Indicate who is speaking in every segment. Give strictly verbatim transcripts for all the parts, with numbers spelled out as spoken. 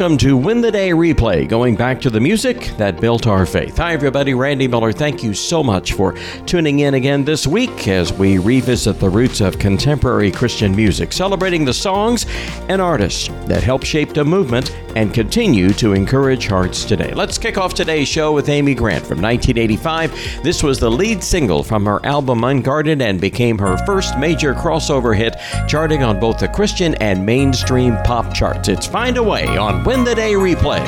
Speaker 1: welcome to Win the Day Replay, going back to the music that built our faith. Hi, everybody. Randy Miller. Thank you so much for tuning in again this week as we revisit the roots of contemporary Christian music, celebrating the songs and artists that help shape the movement and continue to encourage hearts today. Let's kick off today's show with Amy Grant from nineteen eighty-five. This was the lead single from her album Unguarded and became her first major crossover hit, charting on both the Christian and mainstream pop charts. It's Find a Way on Win the Day Replay.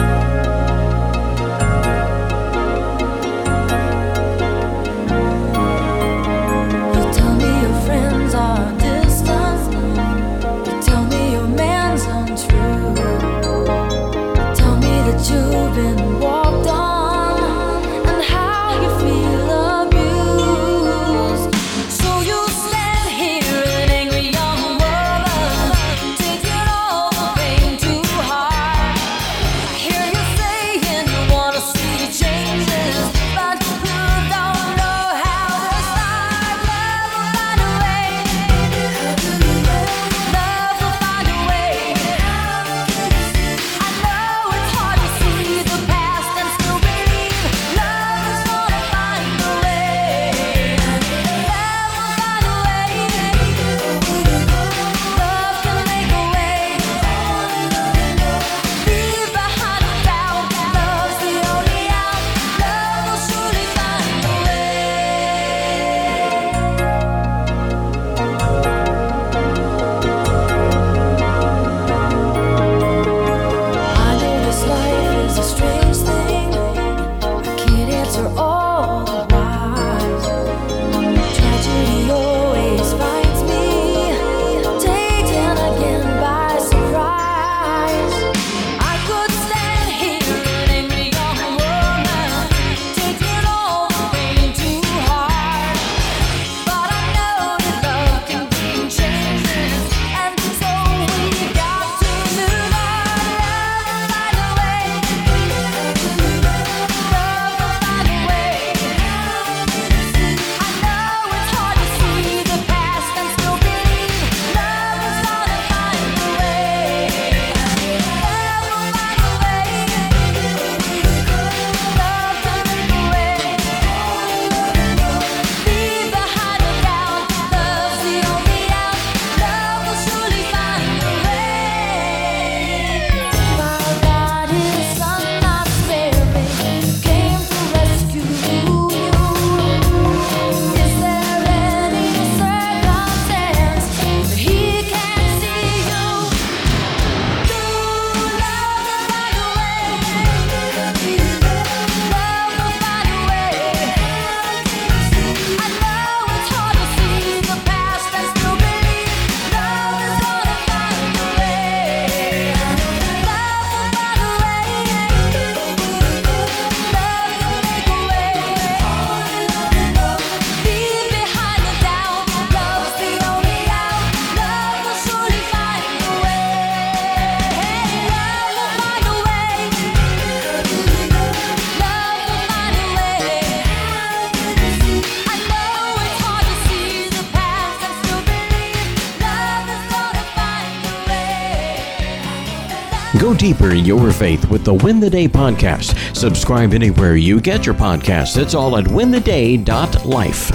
Speaker 1: Go deeper in your faith with the Win the Day podcast. Subscribe anywhere you get your podcasts. It's all at win the day dot life.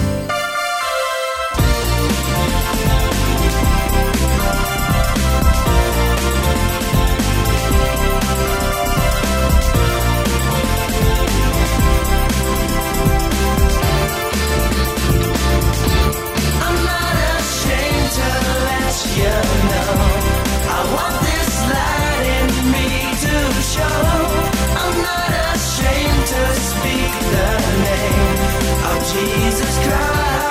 Speaker 2: Jesus Christ.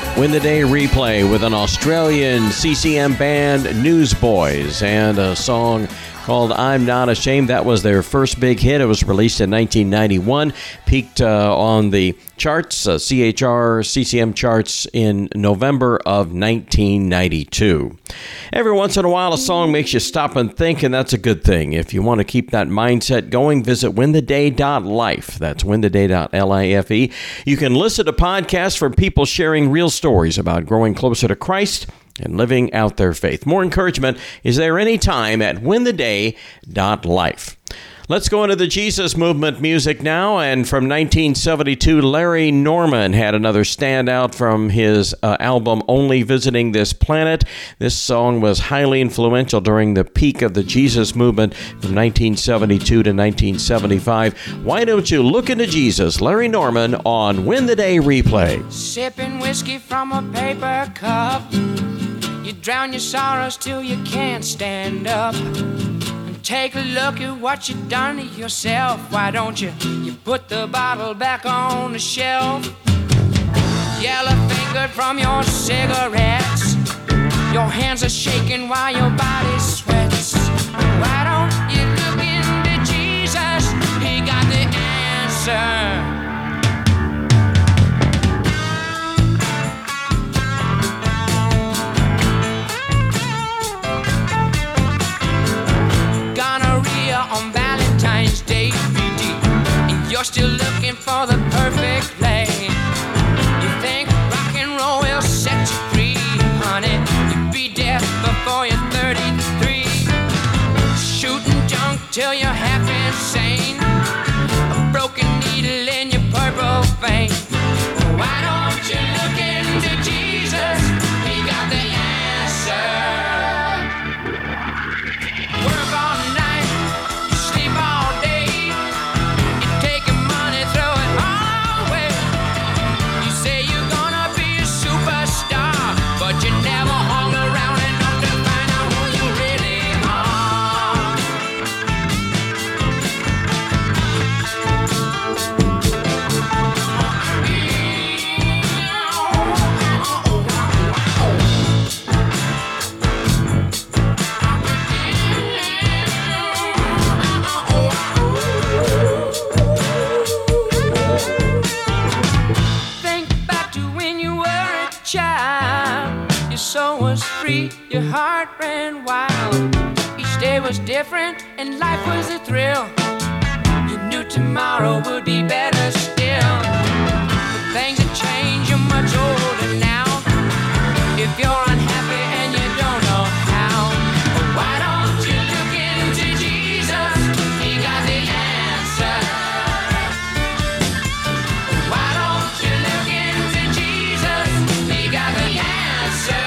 Speaker 1: Win the Day replay with an Australian C C M band, Newsboys, and a song called I'm Not Ashamed. That was their first big hit. It was released in nineteen ninety-one, peaked uh, on the charts, uh, C H R C C M charts in November of nineteen ninety-two. Every once in a while, a song makes you stop and think, and that's a good thing. If you want to keep that mindset going, visit win the day dot life. That's win the day dot life. You can listen to podcasts from people sharing real stories about growing closer to Christ and living out their faith. More encouragement is there any time at win the day dot life. Let's go into the Jesus Movement music now. And from nineteen seventy-two, Larry Norman had another standout from his uh, album Only Visiting This Planet. This song was highly influential during the peak of the Jesus Movement from nineteen seventy-two to nineteen seventy-five. Why don't you look into Jesus? Larry Norman on Win the Day Replay.
Speaker 2: Sipping whiskey from a paper cup, you drown your sorrows till you can't stand up. Take a look at what you've done to yourself. Why don't you, you put the bottle back on the shelf? Yellow-fingered from your cigarettes, your hands are shaking while your body sweats. Why don't you look into Jesus? He got the answer. On Valentine's Day, and you're still looking for the perfect play. You think rock and roll will set you free, honey. You'll be dead before you're thirty-three. Shooting junk till you're half insane, a broken needle in your purple vein. Why don't you look into Jesus? He got the answer. Work all night, your heart ran wild. Each day was different and life was a thrill. You knew tomorrow would be better still. But things have changed, you're much older now. If you're unhappy and you don't know how, why don't you look into Jesus? He got the answer. Why don't you look into Jesus? He got the answer.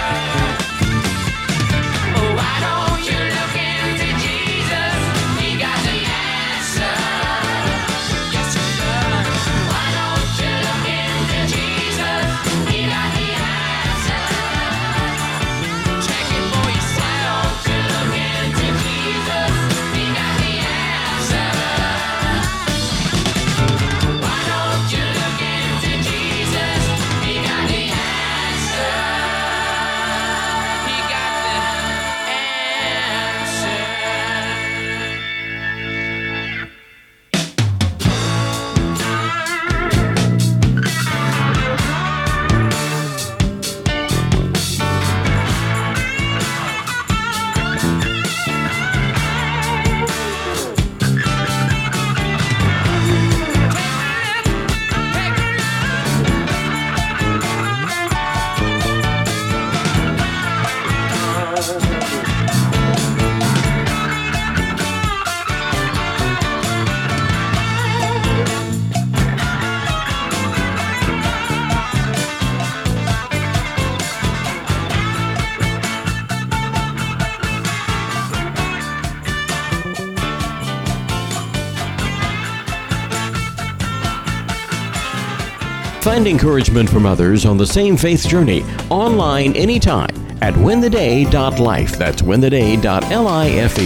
Speaker 1: Find encouragement from others on the same faith journey online anytime at win the day dot life. That's win the day dot life.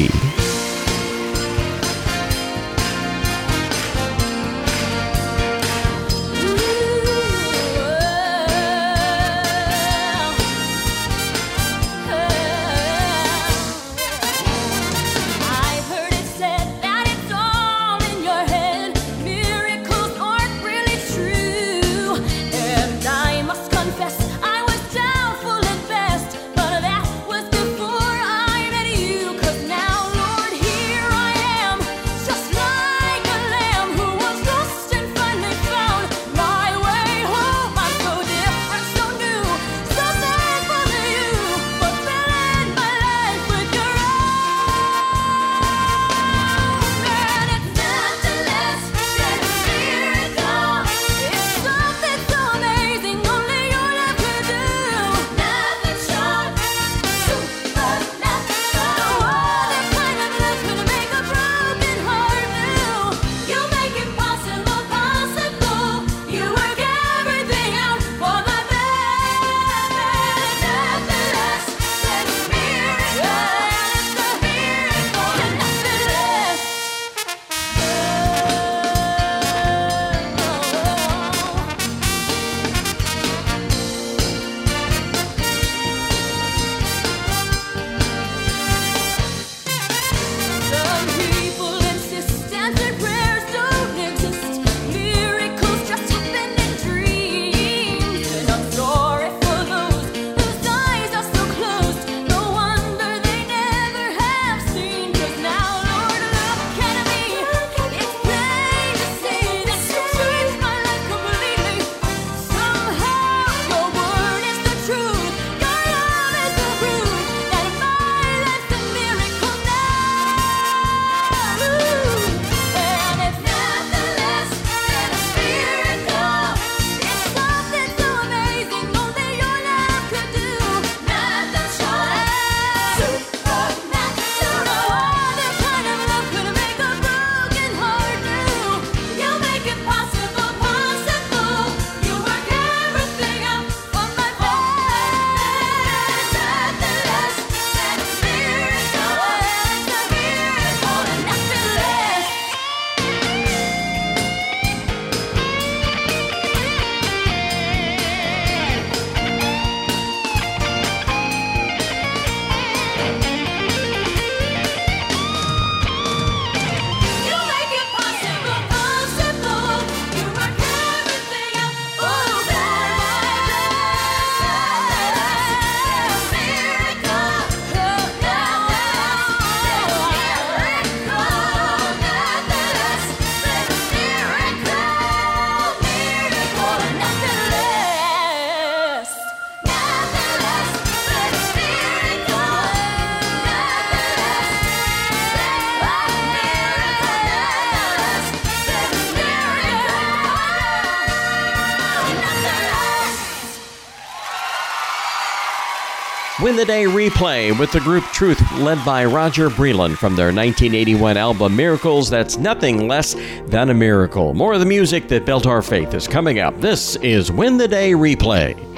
Speaker 1: Win the Day Replay with the group Truth, led by Roger Breland from their nineteen eighty-one album Miracles. That's nothing less than a miracle. More of the music that built our faith is coming up. This is Win the Day Replay.